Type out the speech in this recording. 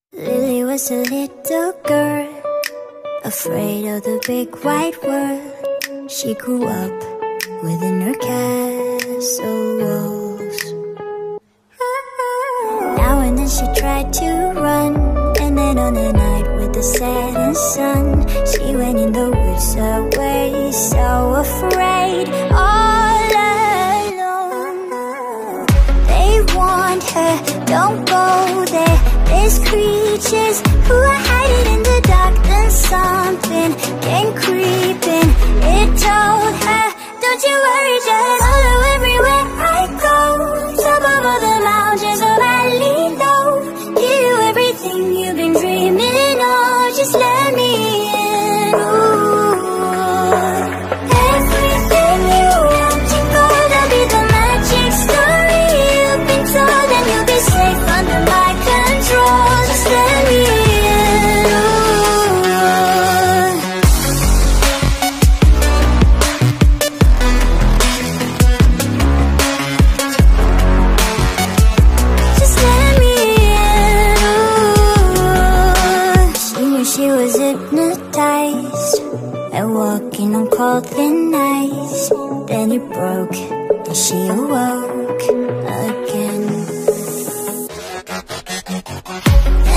Lily was a little girl, afraid of the big wide world. She grew up within her castle walls. Now and then she tried to run, and then on a night with the setting sun, she went in the woods away, so afraid, all alone. They warned her, don't go there, there's creatures who are hiding in the dark. Then something came creeping, it told her, don't you worry, just follow everywhere I go. Top of all the mountains, a valley low, give you everything you've been dreaming of. Just let me in. Ooh. Everything you want to go, that'll be the magic story you've been told, and you'll be safe under my control. Just let me in. Ooh. Just let me in. Ooh. She knew she was hypnotized and walking on cold thin ice. Then it broke and she awoke again.